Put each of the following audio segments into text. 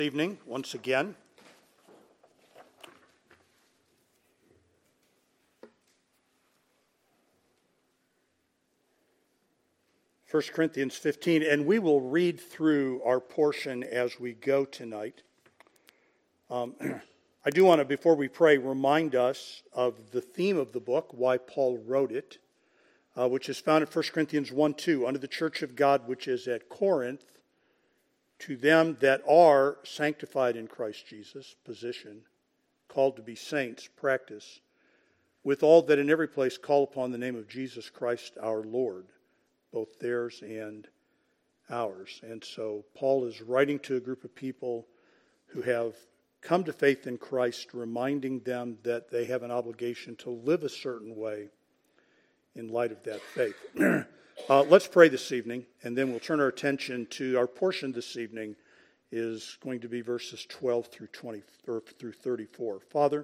Evening once again. First Corinthians 15, and we will read through our portion as we go tonight. I do want to, before we pray, remind us of the theme of the book, why Paul wrote it, which is found in 1 Corinthians 1:2, unto the church of God which is at Corinth, to them that are sanctified in Christ Jesus, position, called to be saints, practice, with all that in every place call upon the name of Jesus Christ our Lord, both theirs and ours. And so Paul is writing to a group of people who have come to faith in Christ, reminding them that they have an obligation to live a certain way in light of that faith. Let's pray this evening, and then we'll turn our attention to our portion this evening is going to be verses 12 through 20 or through 34. Father,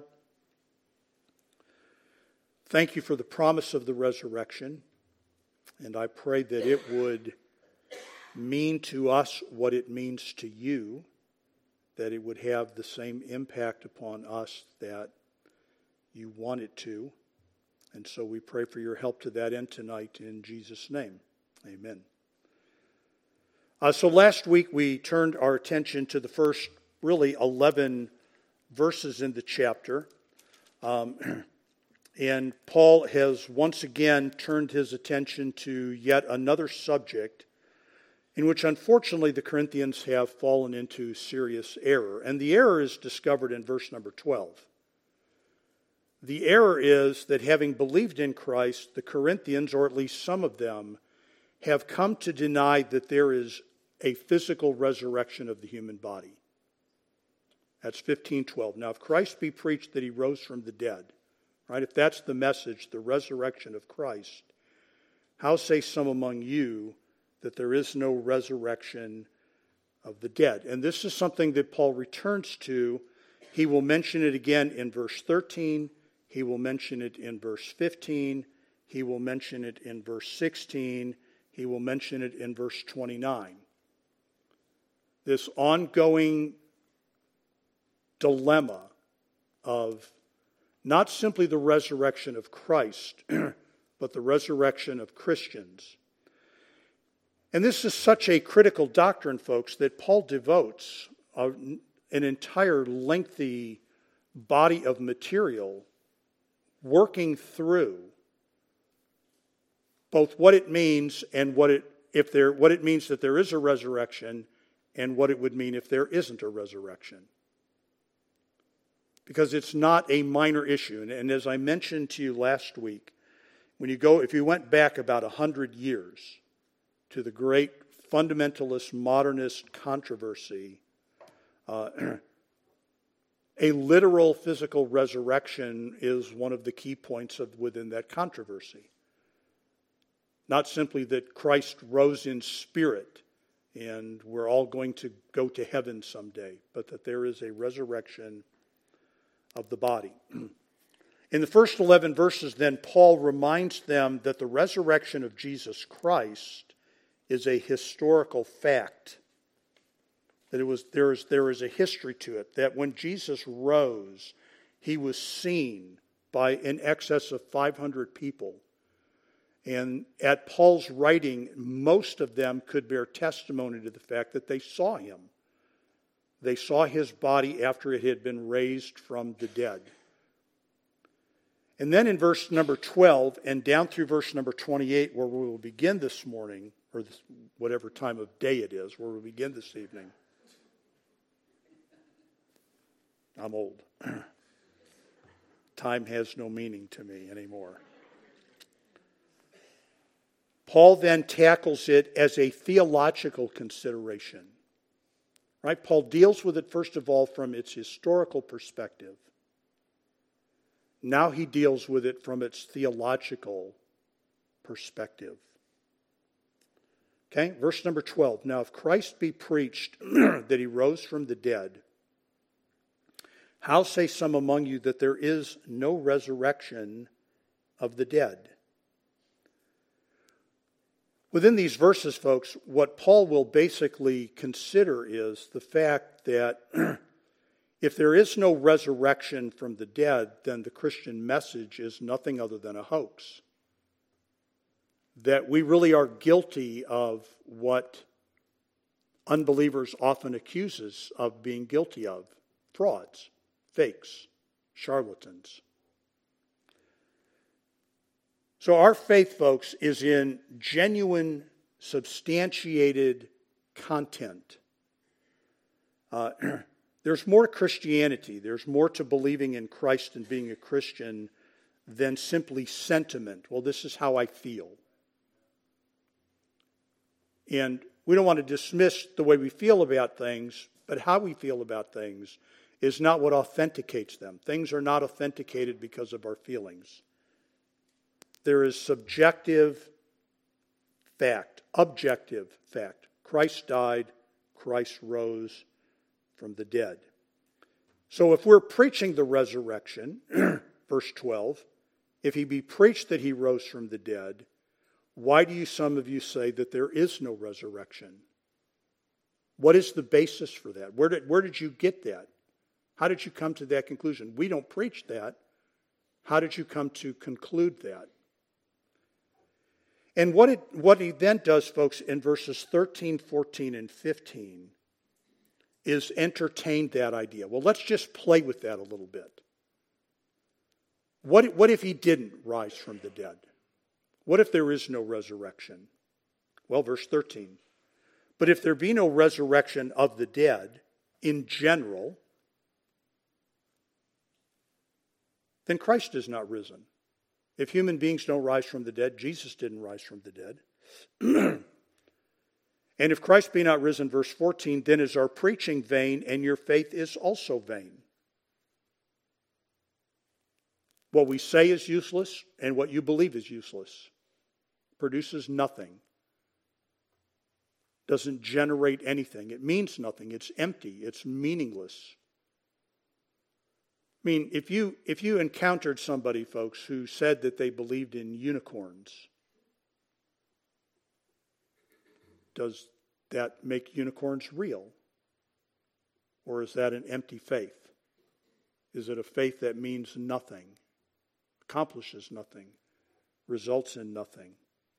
thank you for the promise of the resurrection, and I pray that it would mean to us what it means to you, that it would have the same impact upon us that you want it to. And so we pray for your help to that end tonight in Jesus' name. Amen. So last week we turned our attention to the first really 11 verses in the chapter. And Paul has once again turned his attention to yet another subject in which unfortunately the Corinthians have fallen into serious error. And the error is discovered in verse number 12. The error is that having believed in Christ, the Corinthians, or at least some of them, have come to deny that there is a physical resurrection of the human body. That's 15:12. Now, if Christ be preached that he rose from the dead, right? If that's the message, the resurrection of Christ, how say some among you that there is no resurrection of the dead? And this is something that Paul returns to. He will mention it again in verse 13. He will mention it in verse 15. He will mention it in verse 16. He will mention it in verse 29. This ongoing dilemma of not simply the resurrection of Christ, but the resurrection of Christians. And this is such a critical doctrine, folks, that Paul devotes an entire lengthy body of material working through both what it means and what it means that there is a resurrection and what it would mean if there isn't a resurrection. Because it's not a minor issue. And as I mentioned to you last week, if you went back about 100 years to the great fundamentalist modernist controversy, a literal physical resurrection is one of the key points within that controversy. Not simply that Christ rose in spirit and we're all going to go to heaven someday, but that there is a resurrection of the body. In the first 11 verses, then, Paul reminds them that the resurrection of Jesus Christ is a historical fact. That there is a history to it. That when Jesus rose, he was seen by in excess of 500 people. And at Paul's writing, most of them could bear testimony to the fact that they saw him. They saw his body after it had been raised from the dead. And then in verse number 12 and down through verse number 28, where we will begin this morning, or whatever time of day it is, where we begin this evening. I'm old. Time has no meaning to me anymore. Paul then tackles it as a theological consideration. Right? Paul deals with it, first of all, from its historical perspective. Now he deals with it from its theological perspective. Okay, verse number 12. Now, if Christ be preached that he rose from the dead, how say some among you that there is no resurrection of the dead? Within these verses, folks, what Paul will basically consider is the fact that if there is no resurrection from the dead, then the Christian message is nothing other than a hoax. That we really are guilty of what unbelievers often accuse us of being guilty of: frauds, fakes, charlatans. So our faith, folks, is in genuine, substantiated content. There's more to Christianity. There's more to believing in Christ and being a Christian than simply sentiment. Well, this is how I feel. And we don't want to dismiss the way we feel about things, but how we feel about things is not what authenticates them. Things are not authenticated because of our feelings. There is subjective fact, objective fact. Christ died, Christ rose from the dead. So if we're preaching the resurrection, verse 12, if he be preached that he rose from the dead, why do some of you say that there is no resurrection? What is the basis for that? Where did you get that? How did you come to that conclusion? We don't preach that. How did you come to conclude that? And what he then does, folks, in verses 13, 14, and 15 is entertain that idea. Well, let's just play with that a little bit. What if he didn't rise from the dead? What if there is no resurrection? Well, verse 13. But if there be no resurrection of the dead in general, then Christ is not risen. If human beings don't rise from the dead, Jesus didn't rise from the dead. And if Christ be not risen, verse 14, then is our preaching vain, and your faith is also vain. What we say is useless, and what you believe is useless. Produces nothing. Doesn't generate anything. It means nothing. It's empty. It's meaningless. I mean, if you encountered somebody, folks, who said that they believed in unicorns, does that make unicorns real? Or is that an empty faith? Is it a faith that means nothing, accomplishes nothing, results in nothing?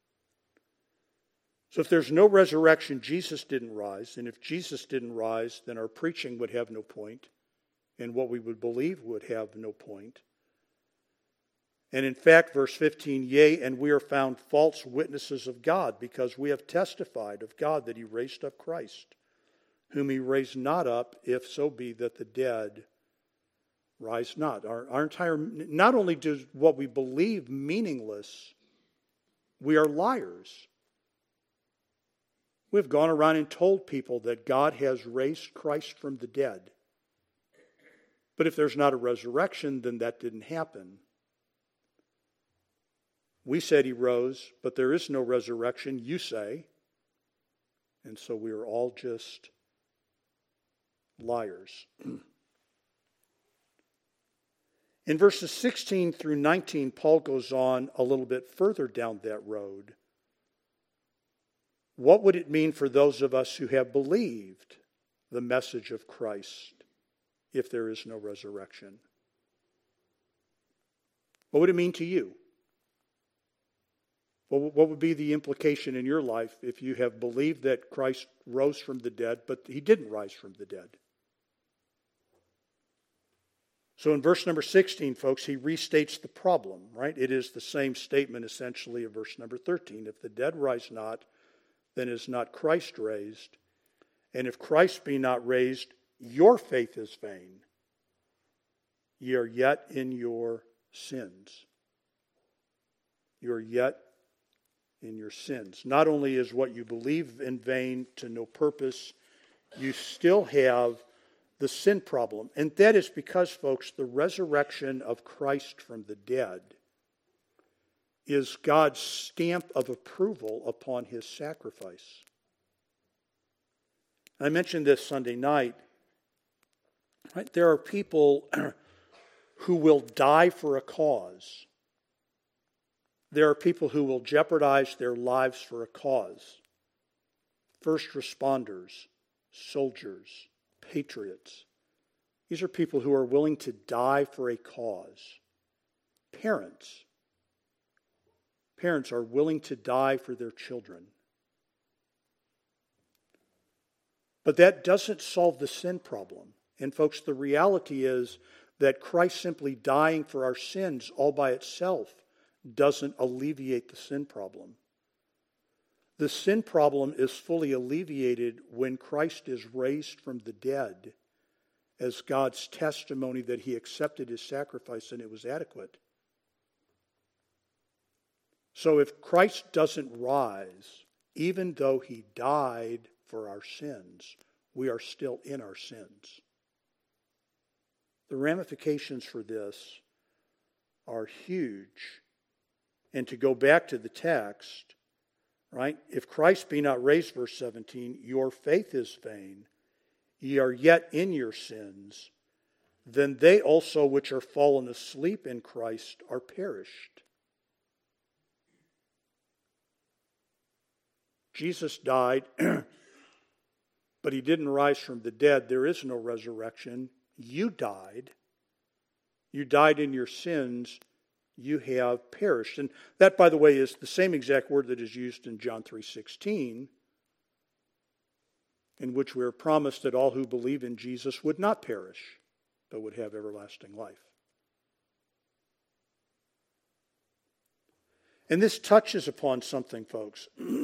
So if there's no resurrection, Jesus didn't rise. And if Jesus didn't rise, then our preaching would have no point. And what we would believe would have no point. And in fact, verse 15, yea, and we are found false witnesses of God, because we have testified of God that he raised up Christ, whom he raised not up, if so be that the dead rise not. Our entire, not only does what we believe meaningless, we are liars. We've gone around and told people that God has raised Christ from the dead. But if there's not a resurrection, then that didn't happen. We said he rose, but there is no resurrection, you say. And so we are all just liars. In verses 16 through 19, Paul goes on a little bit further down that road. What would it mean for those of us who have believed the message of Christ if there is no resurrection? What would it mean to you? What would be the implication in your life if you have believed that Christ rose from the dead, but he didn't rise from the dead? So in verse number 16, folks, he restates the problem, right? It is the same statement essentially of verse number 13. If the dead rise not, then is not Christ raised. And if Christ be not raised, your faith is vain. Ye are yet in your sins. You are yet in your sins. Not only is what you believe in vain, to no purpose, you still have the sin problem. And that is because, folks, the resurrection of Christ from the dead is God's stamp of approval upon his sacrifice. I mentioned this Sunday night. Right? There are people who will die for a cause. there are people who will jeopardize their lives for a cause. First responders, soldiers, patriots. These are people who are willing to die for a cause. Parents are willing to die for their children. But that doesn't solve the sin problem. And folks, the reality is that Christ simply dying for our sins all by itself doesn't alleviate the sin problem. The sin problem is fully alleviated when Christ is raised from the dead as God's testimony that he accepted his sacrifice and it was adequate. So if Christ doesn't rise, even though he died for our sins, we are still in our sins. The ramifications for this are huge. And to go back to the text, right? If Christ be not raised, verse 17, your faith is vain. Ye are yet in your sins. Then they also which are fallen asleep in Christ are perished. Jesus died, but he didn't rise from the dead. There is no resurrection. You died. You died in your sins. You have perished. And that, by the way, is the same exact word that is used in John 3:16, in which we are promised that all who believe in Jesus would not perish, but would have everlasting life. And this touches upon something, folks,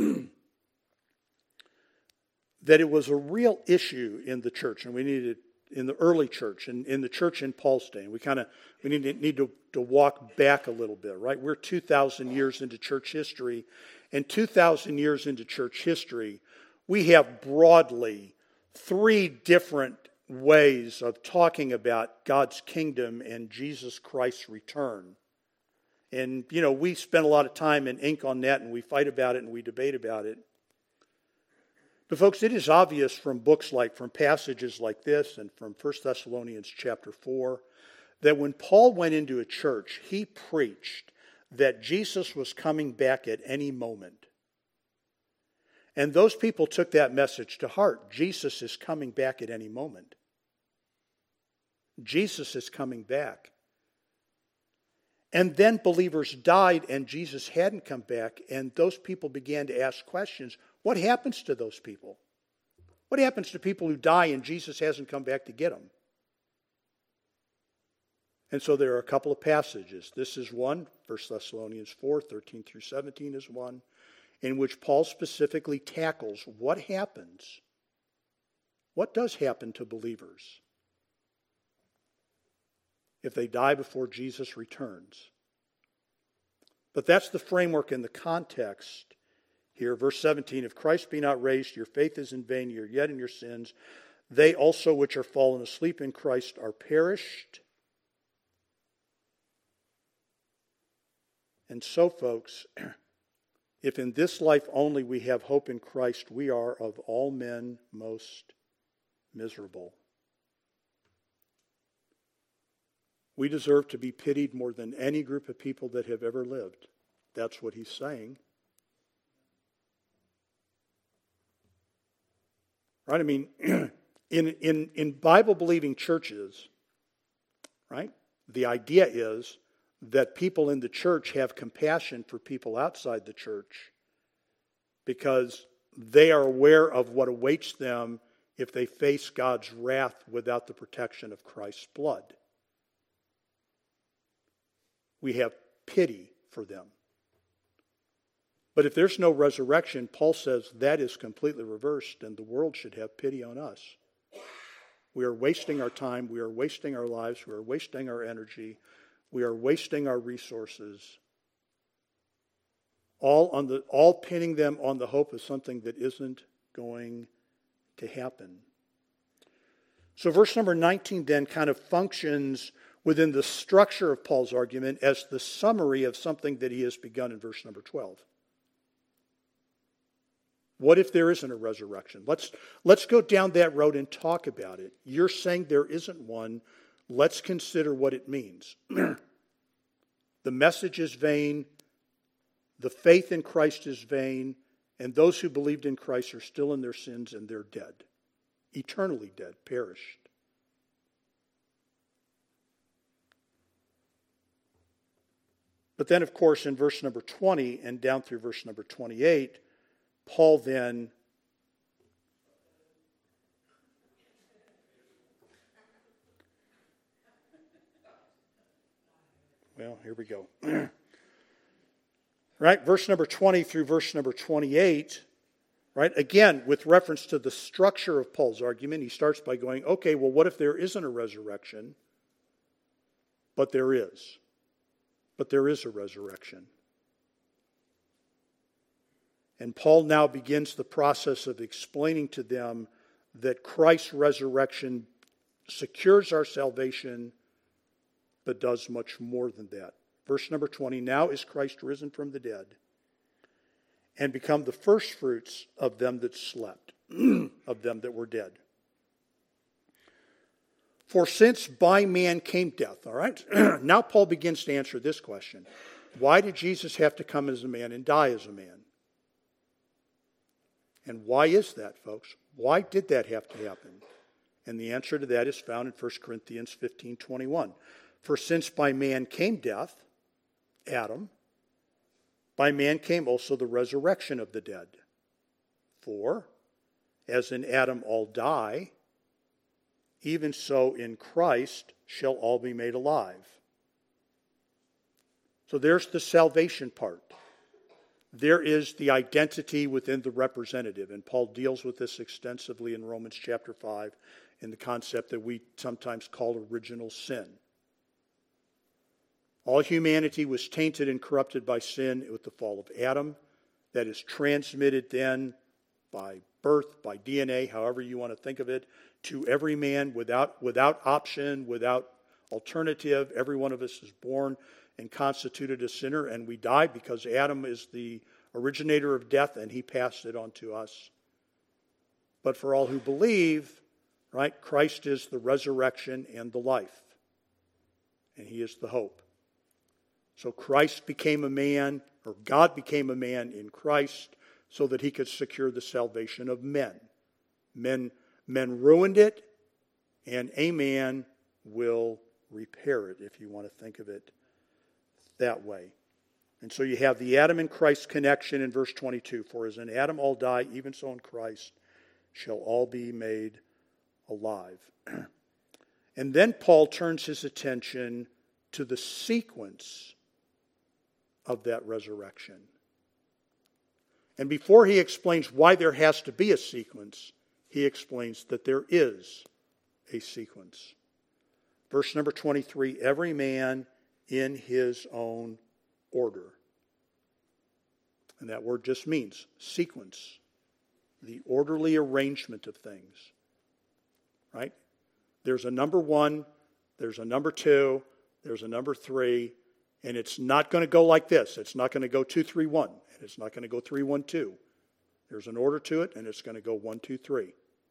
that it was a real issue in the church, and we needed in the early church and in the church in Paul's day. We need to walk back a little bit, right? We're 2,000 years into church history, and 2,000 years into church history, we have broadly 3 different ways of talking about God's kingdom and Jesus Christ's return. And, we spend a lot of time and ink on that, and we fight about it, and we debate about it. But folks, it is obvious from passages like this and from 1 Thessalonians chapter 4, that when Paul went into a church, he preached that Jesus was coming back at any moment. And those people took that message to heart. Jesus is coming back at any moment. Jesus is coming back. And then believers died and Jesus hadn't come back, and those people began to ask questions. What happens to those people? What happens to people who die and Jesus hasn't come back to get them? And so there are a couple of passages. This is one, 1 Thessalonians 4, 13 through 17 is one, in which Paul specifically tackles what happens. What does happen to believers if they die before Jesus returns? But that's the framework and the context here. Verse 17, if Christ be not raised, your faith is in vain, you're yet in your sins. They also which are fallen asleep in Christ are perished. And so, folks, if in this life only we have hope in Christ, we are of all men most miserable. We deserve to be pitied more than any group of people that have ever lived. That's what he's saying. Right? I mean, in Bible-believing churches, right, the idea is that people in the church have compassion for people outside the church because they are aware of what awaits them if they face God's wrath without the protection of Christ's blood. We have pity for them. But if there's no resurrection, Paul says that is completely reversed, and the world should have pity on us. We are wasting our time, we are wasting our lives, we are wasting our energy, we are wasting our resources, all pinning them on the hope of something that isn't going to happen. So verse number 19 then kind of functions within the structure of Paul's argument as the summary of something that he has begun in verse number 12. What if there isn't a resurrection? Let's go down that road and talk about it. You're saying there isn't one. Let's consider what it means. The message is vain. the faith in Christ is vain, and those who believed in Christ are still in their sins and they're dead. Eternally dead, perished. But then, of course, in verse number 20 and down through verse number 28, Paul then well, here we go. Right, verse number 20 through verse number 28, right, again, with reference to the structure of Paul's argument, he starts by going, okay, well, what if there isn't a resurrection? But there is. But there is a resurrection. And Paul now begins the process of explaining to them that Christ's resurrection secures our salvation, but does much more than that. Verse number 20, now is Christ risen from the dead and become the firstfruits of them that slept, of them that were dead. For since by man came death, all right? Now Paul begins to answer this question. Why did Jesus have to come as a man and die as a man? And why is that, folks? Why did that have to happen? And the answer to that is found in 1 Corinthians 15:21. For since by man came death, Adam, by man came also the resurrection of the dead. For, as in Adam all die, even so in Christ shall all be made alive. So there's the salvation part. There is the identity within the representative, and Paul deals with this extensively in Romans chapter 5 in the concept that we sometimes call original sin. All humanity was tainted and corrupted by sin with the fall of Adam. That is transmitted then by birth, by DNA, however you want to think of it, to every man without option, without alternative. Every one of us is born and constituted a sinner, and we die because Adam is the originator of death and he passed it on to us. But for all who believe, right, Christ is the resurrection and the life. And he is the hope. So Christ became a man, or God became a man in Christ so that he could secure the salvation of men. Men ruined it, and a man will repair it, if you want to think of it that way. And so you have the Adam and Christ connection in verse 22. For as in Adam all die, even so in Christ shall all be made alive. And then Paul turns his attention to the sequence of that resurrection. And before he explains why there has to be a sequence, he explains that there is a sequence. Verse number 23, every man in his own order. And that word just means sequence, the orderly arrangement of things. Right? There's a number 1, there's a number 2, there's a number 3, and it's not going to go like this. It's not going to go 2, 3, 1, and it's not going to go 3, 1, 2. There's an order to it, and it's going to go 1, 2, 3.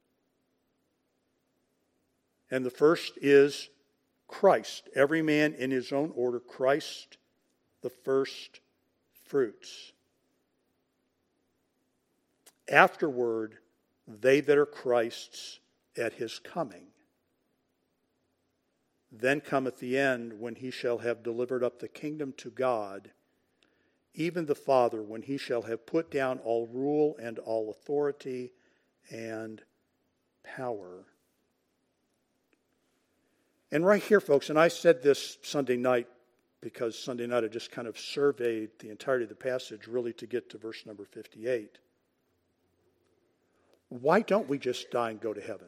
And the first is Christ. Every man in his own order. Christ, the first fruits. Afterward, they that are Christ's at his coming. Then cometh the end, when he shall have delivered up the kingdom to God, even the Father, when he shall have put down all rule and all authority and power. And right here, folks, and I said this Sunday night, because Sunday night I just kind of surveyed the entirety of the passage really to get to verse number 58. Why don't we just die and go to heaven?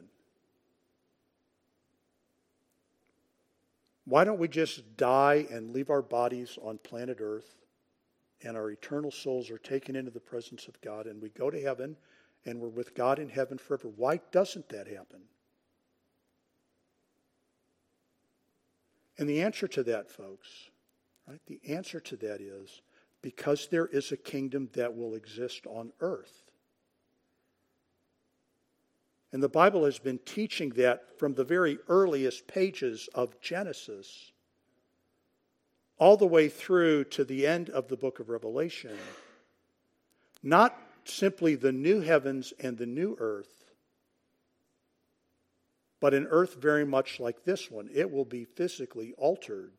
Why don't we just die and leave our bodies on planet Earth and our eternal souls are taken into the presence of God and we go to heaven and we're with God in heaven forever? Why doesn't that happen? And the answer to that, folks, right? The answer to that is because there is a kingdom that will exist on earth. And the Bible has been teaching that from the very earliest pages of Genesis. all the way through to the end of the book of Revelation, not simply the new heavens and the new earth, but an earth very much like this one. It will be physically altered.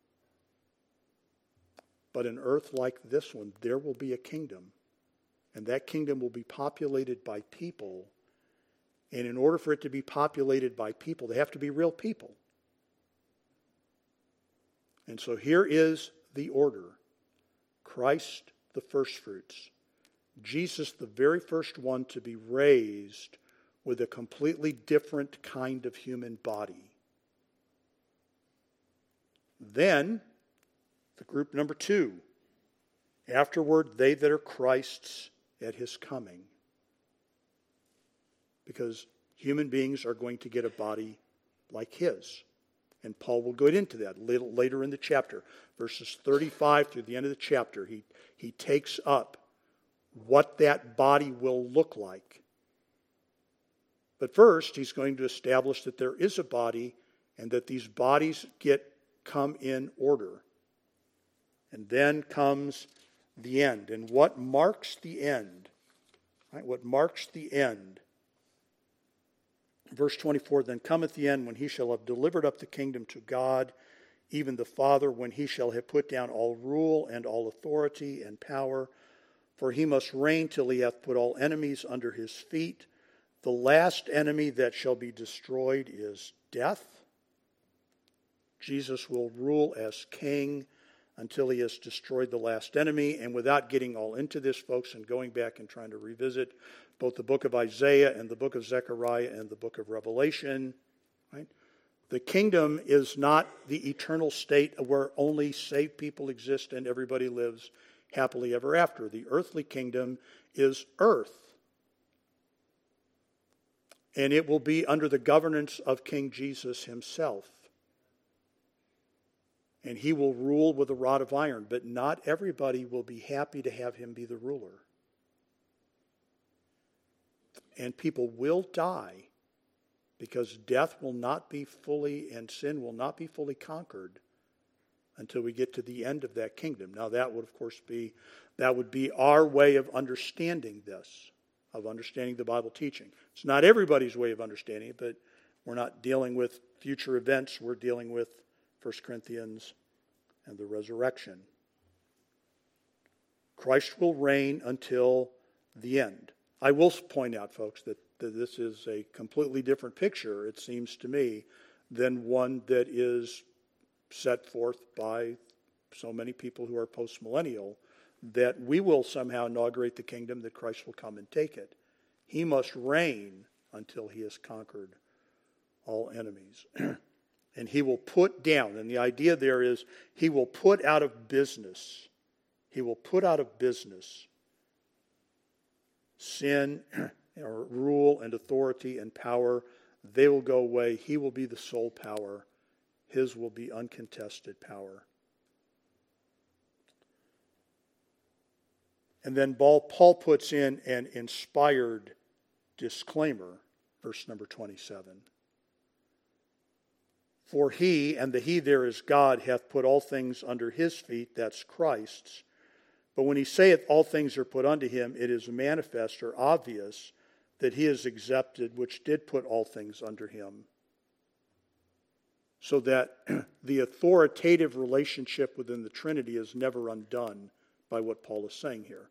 But an earth like this one, there will be a kingdom. And that kingdom will be populated by people. And in order for it to be populated by people, they have to be real people. And so here is the order. Christ, the firstfruits. Jesus, the very first one to be raised with a completely different kind of human body. Then, the group number 2. Afterward, they that are Christ's at his coming. Because human beings are going to get a body like his. And Paul will go into that a little later in the chapter. Verses 35 through the end of the chapter, he takes up what that body will look like. But first, he's going to establish that there is a body and that these bodies come in order. And then comes the end. And what marks the end? Right, what marks the end? Verse 24, then cometh the end when he shall have delivered up the kingdom to God, even the Father, when he shall have put down all rule and all authority and power. For he must reign till he hath put all enemies under his feet. The last enemy that shall be destroyed is death. Jesus will rule as king until he has destroyed the last enemy. And without getting all into this, folks, and going back and trying to revisit both the book of Isaiah and the book of Zechariah and the book of Revelation, right? The kingdom is not the eternal state where only saved people exist and everybody lives happily ever after. The earthly kingdom is earth. And it will be under the governance of King Jesus himself. And he will rule with a rod of iron. But not everybody will be happy to have him be the ruler. And people will die because death will not be fully, and sin will not be fully conquered until we get to the end of that kingdom. Now that would, of course, be our way of understanding this, of understanding the Bible teaching. It's not everybody's way of understanding it, but we're not dealing with future events. We're dealing with 1 Corinthians and the resurrection. Christ will reign until the end. I will point out, folks, that this is a completely different picture, it seems to me, than one that is set forth by so many people who are post-millennial, that we will somehow inaugurate the kingdom, that Christ will come and take it. He must reign until he has conquered all enemies. And he will put down, and the idea there is he will put out of business. He will put out of business sin, or rule and authority and power. They will go away. He will be the sole power. His will be uncontested power. And then Paul puts in an inspired disclaimer, verse number 27. For he, and the he there is God, hath put all things under his feet, that's Christ's. But when he saith all things are put unto him, it is manifest or obvious that he is accepted, which did put all things under him. So that the authoritative relationship within the Trinity is never undone by what Paul is saying here.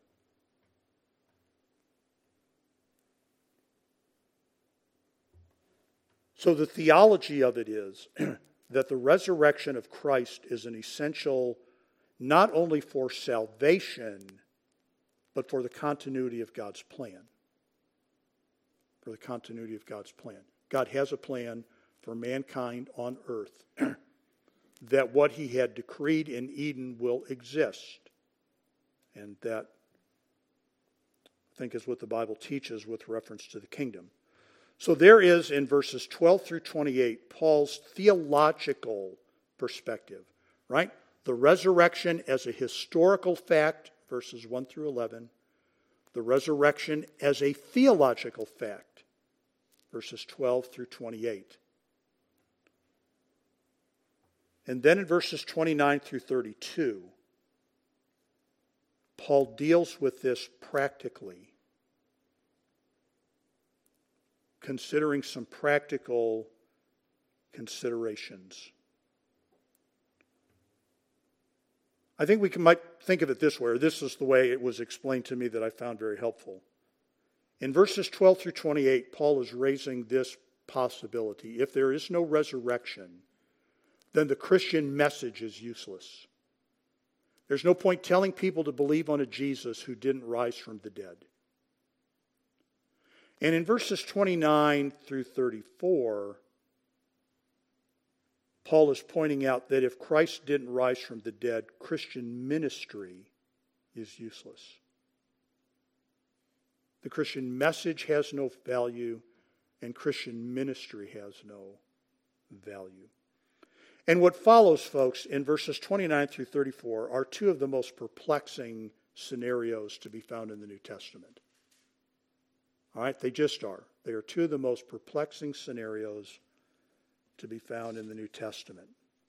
So the theology of it is that the resurrection of Christ is an essential not only for salvation, but for the continuity of God's plan. For the continuity of God's plan. God has a plan for mankind on earth that what he had decreed in Eden will exist. And that, I think, is what the Bible teaches with reference to the kingdom. So there is, in verses 12 through 28, Paul's theological perspective, right? The resurrection as a historical fact, verses 1 through 11. The resurrection as a theological fact, verses 12 through 28. And then in verses 29 through 32, Paul deals with this practically, considering some practical considerations. I think we might think of it this way, or this is the way it was explained to me that I found very helpful. In verses 12 through 28, Paul is raising this possibility. If there is no resurrection, then the Christian message is useless. There's no point telling people to believe on a Jesus who didn't rise from the dead. And in verses 29 through 34, Paul is pointing out that if Christ didn't rise from the dead, Christian ministry is useless. The Christian message has no value, and Christian ministry has no value. And what follows, folks, in verses 29 through 34 are two of the most perplexing scenarios to be found in the New Testament. All right, they just are. They are two of the most perplexing scenarios to be found in the New Testament.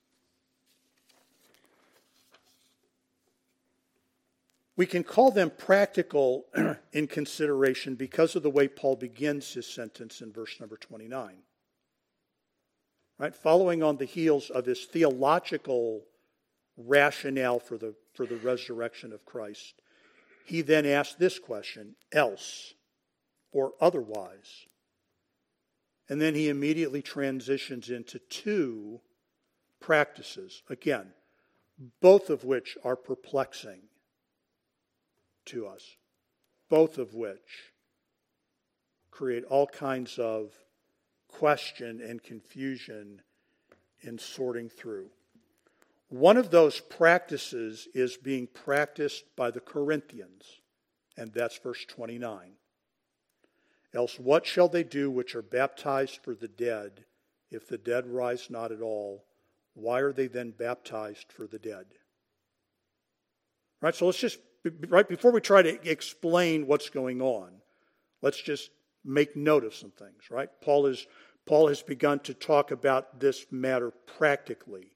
We can call them practical in consideration because of the way Paul begins his sentence in verse number 29. Right? Following on the heels of his theological rationale for the resurrection of Christ, he then asks this question, else or otherwise. And then he immediately transitions into two practices, again, both of which are perplexing to us, both of which create all kinds of question and confusion in sorting through. One of those practices is being practiced by the Corinthians, and that's verse 29. Else what shall they do which are baptized for the dead, if the dead rise not at all? Why are they then baptized for the dead? Right, so let's just, right before we try to explain what's going on, let's just make note of some things, right? Paul has begun to talk about this matter practically.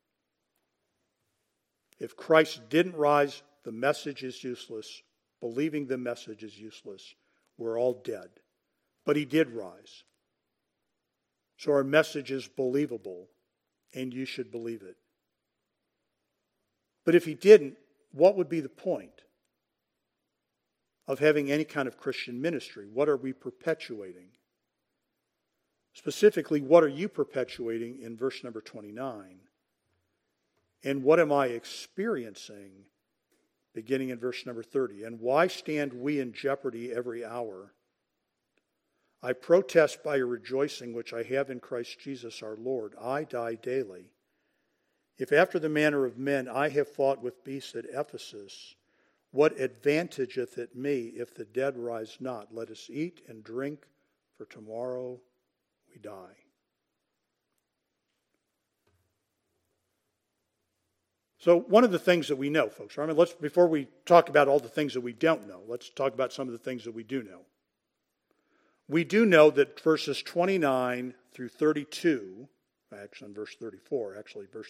If Christ didn't rise, the message is useless. Believing the message is useless. We're all dead. But he did rise. So our message is believable, and you should believe it. But if he didn't, what would be the point of having any kind of Christian ministry? What are we perpetuating? Specifically, what are you perpetuating in verse number 29? And what am I experiencing beginning in verse number 30? And why stand we in jeopardy every hour? I protest by your rejoicing which I have in Christ Jesus our Lord. I die daily. If after the manner of men I have fought with beasts at Ephesus, what advantageth it me if the dead rise not? Let us eat and drink, for tomorrow we die. So one of the things that we know, folks, I mean, before we talk about all the things that we don't know, let's talk about some of the things that we do know. We do know that verses 29 through 32, actually verse 34,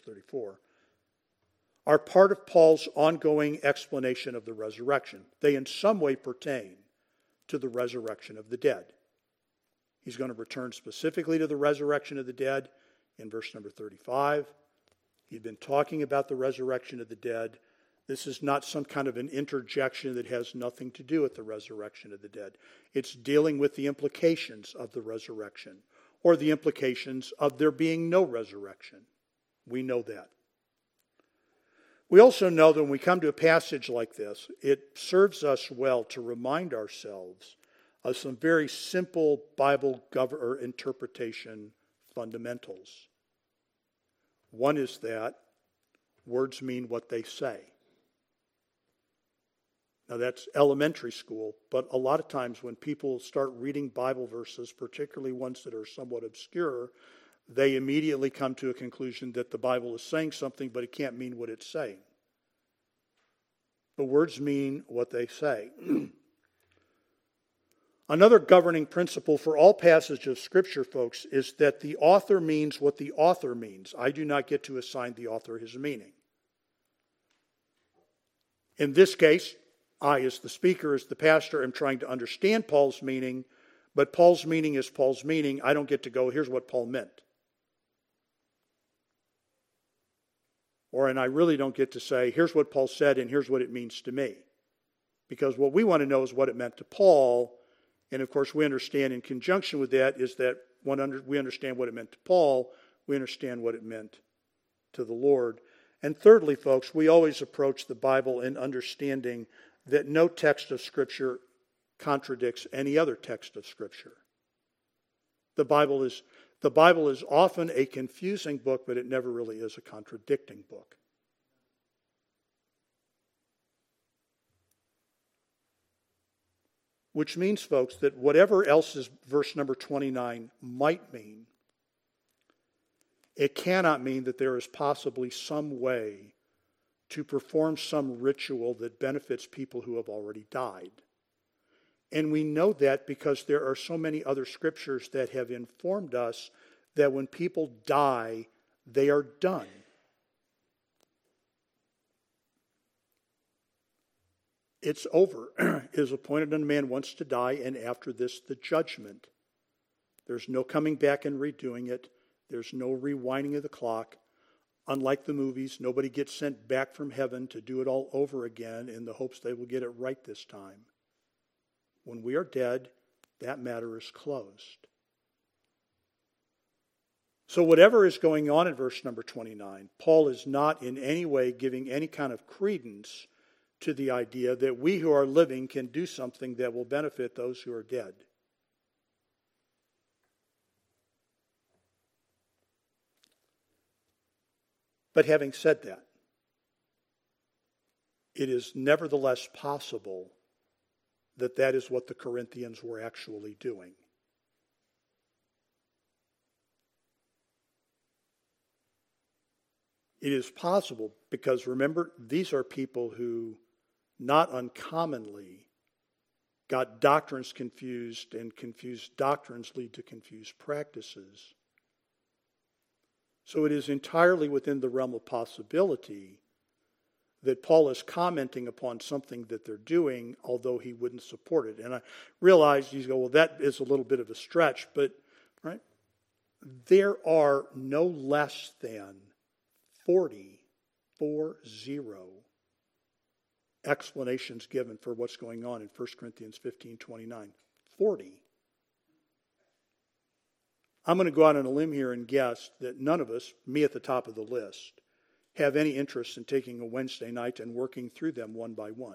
are part of Paul's ongoing explanation of the resurrection. They in some way pertain to the resurrection of the dead. He's going to return specifically to the resurrection of the dead in verse number 35. He'd been talking about the resurrection of the dead. This is not some kind of an interjection that has nothing to do with the resurrection of the dead. It's dealing with the implications of the resurrection, or the implications of there being no resurrection. We know that. We also know that when we come to a passage like this, it serves us well to remind ourselves of some very simple Bible interpretation fundamentals. One is that words mean what they say. Now that's elementary school, but a lot of times when people start reading Bible verses, particularly ones that are somewhat obscure, they immediately come to a conclusion that the Bible is saying something, but it can't mean what it's saying. But words mean what they say. Another governing principle for all passages of Scripture, folks, is that the author means what the author means. I do not get to assign the author his meaning. In this case, I, as the speaker, as the pastor, am trying to understand Paul's meaning, but Paul's meaning is Paul's meaning. I don't get to go, here's what Paul meant. And I really don't get to say, here's what Paul said and here's what it means to me. Because what we want to know is what it meant to Paul. And of course, we understand in conjunction with that is that when we understand what it meant to Paul, we understand what it meant to the Lord. And thirdly, folks, we always approach the Bible in understanding that no text of Scripture contradicts any other text of Scripture. The Bible is often a confusing book, but it never really is a contradicting book. Which means, folks, that whatever else is verse number 29 might mean, it cannot mean that there is possibly some way to perform some ritual that benefits people who have already died. And we know that because there are so many other scriptures that have informed us that when people die, they are done. It's over. It is appointed unto man once to die, and after this, the judgment. There's no coming back and redoing it. There's no rewinding of the clock. Unlike the movies, nobody gets sent back from heaven to do it all over again in the hopes they will get it right this time. When we are dead, that matter is closed. So whatever is going on in verse number 29, Paul is not in any way giving any kind of credence to the idea that we who are living can do something that will benefit those who are dead. But having said that, it is nevertheless possible that that is what the Corinthians were actually doing. It is possible because, remember, these are people who not uncommonly got doctrines confused, and confused doctrines lead to confused practices. So it is entirely within the realm of possibility that Paul is commenting upon something that they're doing, although he wouldn't support it. And I realize you go, well, that is a little bit of a stretch, but right, there are no less than 40 explanations given for what's going on in 1 Corinthians 15:29. 40. I'm going to go out on a limb here and guess that none of us, me at the top of the list, have any interest in taking a Wednesday night and working through them one by one.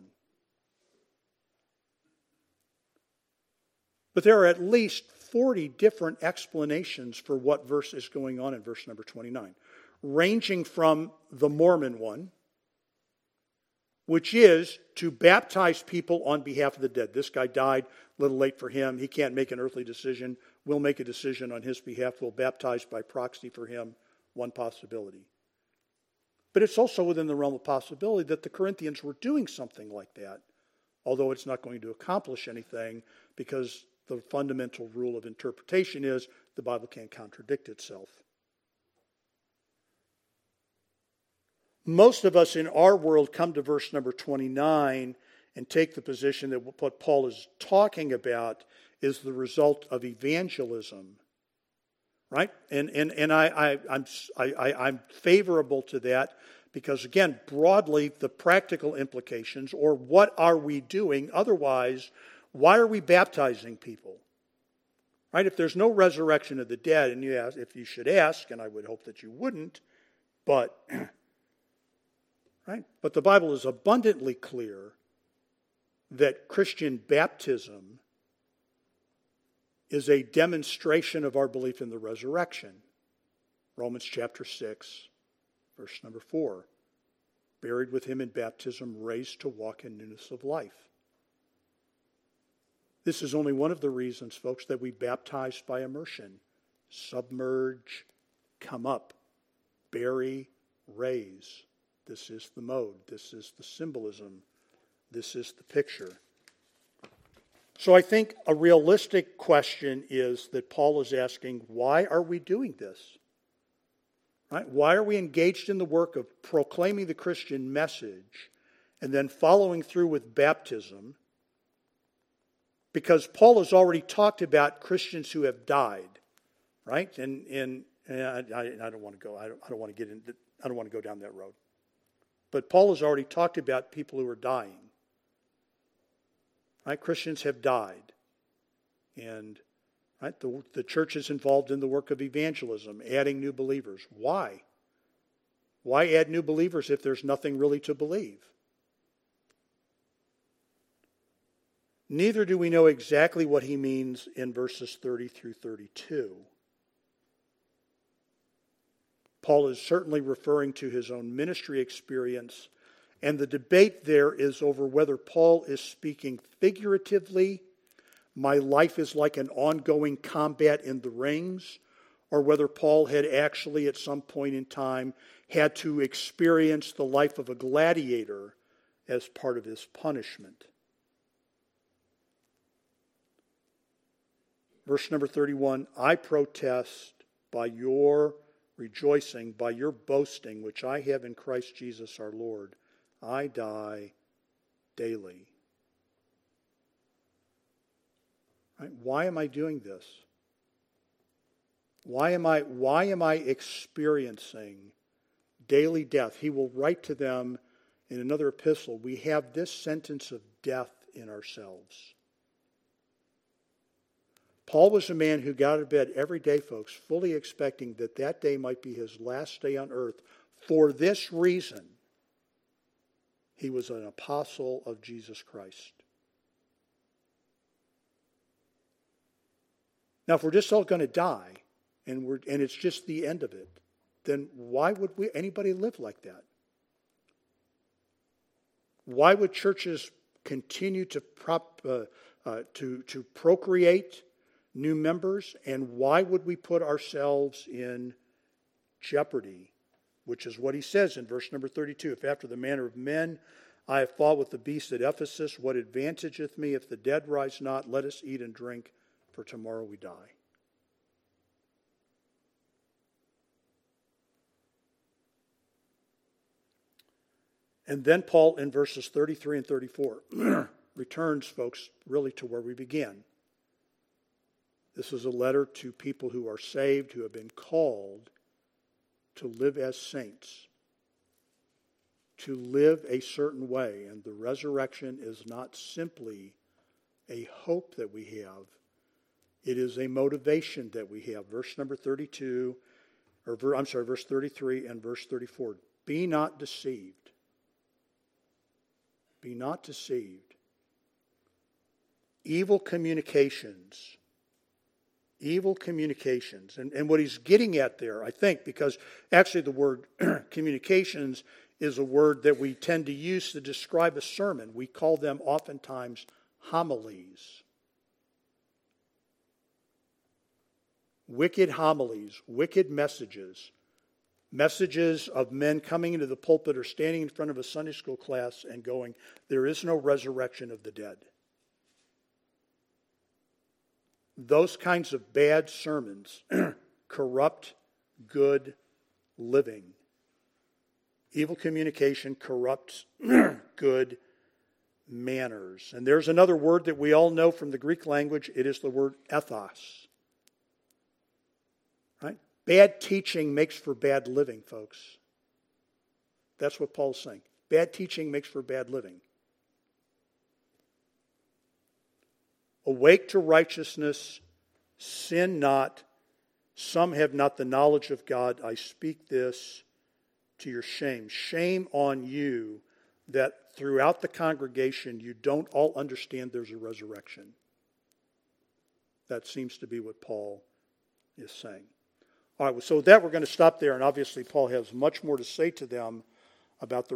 But there are at least 40 different explanations for what verse is going on in verse number 29, ranging from the Mormon one, which is to baptize people on behalf of the dead. This guy died, a little late for him. He can't make an earthly decision. We'll make a decision on his behalf. We'll baptize by proxy for him. One possibility. But it's also within the realm of possibility that the Corinthians were doing something like that, although it's not going to accomplish anything because the fundamental rule of interpretation is the Bible can't contradict itself. Most of us in our world come to verse number 29 and take the position that what Paul is talking about is the result of evangelism, right? And I'm favorable to that because, again, broadly, the practical implications, or what are we doing? Otherwise, why are we baptizing people? Right? If there's no resurrection of the dead, and you ask, if you should ask, and I would hope that you wouldn't, but right? But the Bible is abundantly clear that Christian baptism is a demonstration of our belief in the resurrection. Romans chapter 6, verse number 4. Buried with him in baptism, raised to walk in newness of life. This is only one of the reasons, folks, that we baptize by immersion. Submerge, come up, bury, raise. This is the mode. This is the symbolism. This is the picture. So I think a realistic question is that Paul is asking, why are we doing this? Right? Why are we engaged in the work of proclaiming the Christian message and then following through with baptism? Because Paul has already talked about Christians who have died, right? And I don't want to go. I don't want to get into. I don't want to go down that road. But Paul has already talked about people who are dying. Right? Christians have died, and right, the church is involved in the work of evangelism, adding new believers. Why? Why add new believers if there's nothing really to believe? Neither do we know exactly what he means in verses 30 through 32. Paul is certainly referring to his own ministry experience, and the debate there is over whether Paul is speaking figuratively, my life is like an ongoing combat in the rings, or whether Paul had actually at some point in time had to experience the life of a gladiator as part of his punishment. Verse number 31, I protest by your rejoicing, by your boasting, which I have in Christ Jesus our Lord, I die daily. Right? Why am I doing this? Why am I experiencing daily death? He will write to them in another epistle, we have this sentence of death in ourselves. Paul was a man who got out of bed every day, folks, fully expecting that that day might be his last day on earth. For this reason, he was an apostle of Jesus Christ. Now, if we're just all going to die, and it's just the end of it, then why would anybody live like that? Why would churches continue to procreate new members, and why would we put ourselves in jeopardy? Which is what he says in verse number 32. If after the manner of men I have fought with the beast at Ephesus, what advantageth me if the dead rise not? Let us eat and drink, for tomorrow we die. And then Paul in verses 33 and 34 returns, folks, really to where we began. This is a letter to people who are saved, who have been called to live as saints, to live a certain way. And the resurrection is not simply a hope that we have. It is a motivation that we have. Verse number 32, verse 33 and verse 34. Be not deceived. Be not deceived. Evil communications. And what he's getting at there, I think, because actually the word communications is a word that we tend to use to describe a sermon. We call them oftentimes homilies. Wicked homilies, wicked messages. Messages of men coming into the pulpit or standing in front of a Sunday school class and going, there is no resurrection of the dead. Those kinds of bad sermons corrupt good living. Evil communication corrupts good manners. And there's another word that we all know from the Greek language. It is the word ethos. Right? Bad teaching makes for bad living, folks. That's what Paul's saying. Bad teaching makes for bad living. Awake to righteousness, sin not. Some have not the knowledge of God. I speak this to your shame. Shame on you that throughout the congregation you don't all understand there's a resurrection. That seems to be what Paul is saying. All right, so with that we're going to stop there, and obviously Paul has much more to say to them about the